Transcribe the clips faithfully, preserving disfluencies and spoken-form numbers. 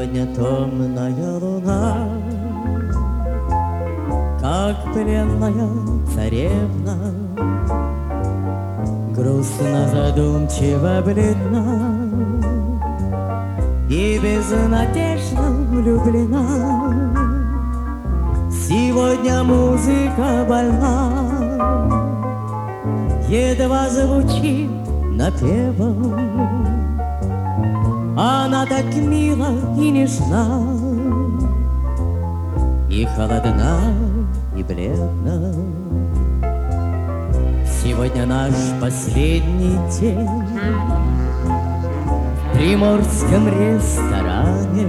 Сегодня томная луна, как пленная царевна, грустно, задумчиво, бледна и безнадежно влюблена. Сегодня музыка больна, едва звучит напевом. Она так мила и нежна, и холодна, и бледна. Сегодня наш последний день в приморском ресторане.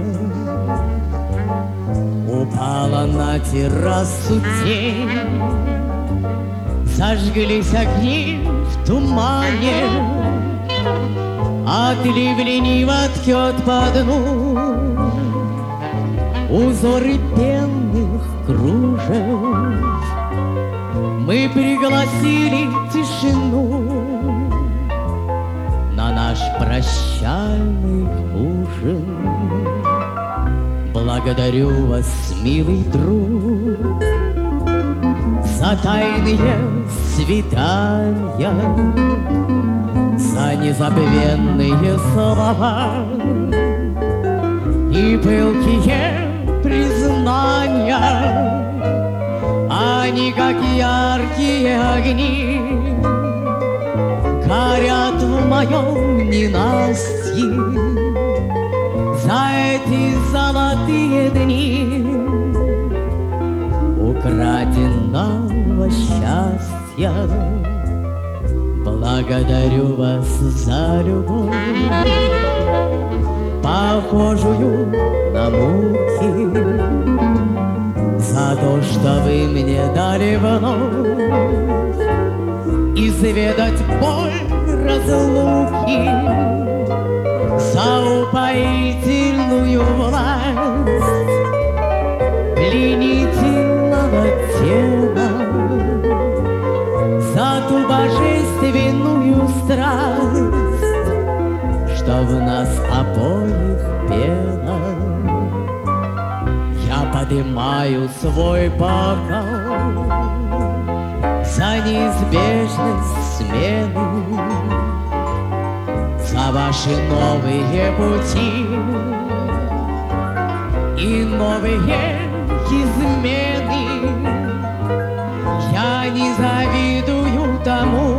Упала на террасу тень, зажглись огни в тумане. Отлив лениво ткет по дну узоры пенных кружев. Мы пригласили тишину на наш прощальный ужин. Благодарю вас, милый друг, за тайные свидания, за незабвенные слова и пылкие признания. Они, как яркие огни, горят в моем ненастье. За эти золотые дни украденного счастья благодарю вас за любовь, похожую на муки, за то, что вы мне дали вновь изведать боль разлуки, за упоительную власть пленительного тела, за ту божественную страсть, что в нас обоих пела. Я поднимаю свой бокал за неизбежность смены, за ваши новые пути и новые измены. Я не завидую тому,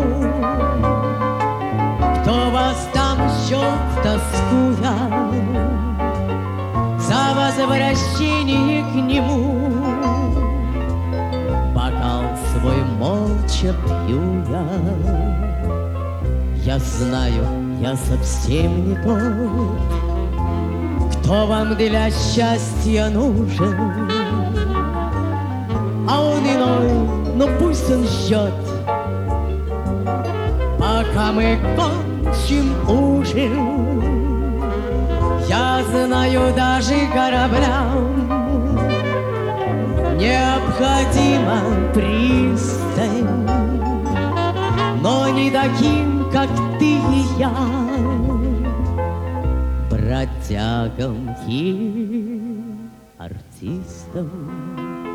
кто вас там ждет, тоскуя за возвращение к нему. Бокал свой молча пью я. Я знаю, я совсем не тот, кто вам для счастья нужен, а он иной, но пусть он ждет, пока мы кончим ужин. Я знаю, даже кораблям необходима пристань, но не таким, как ты и я, бродягам и артистам.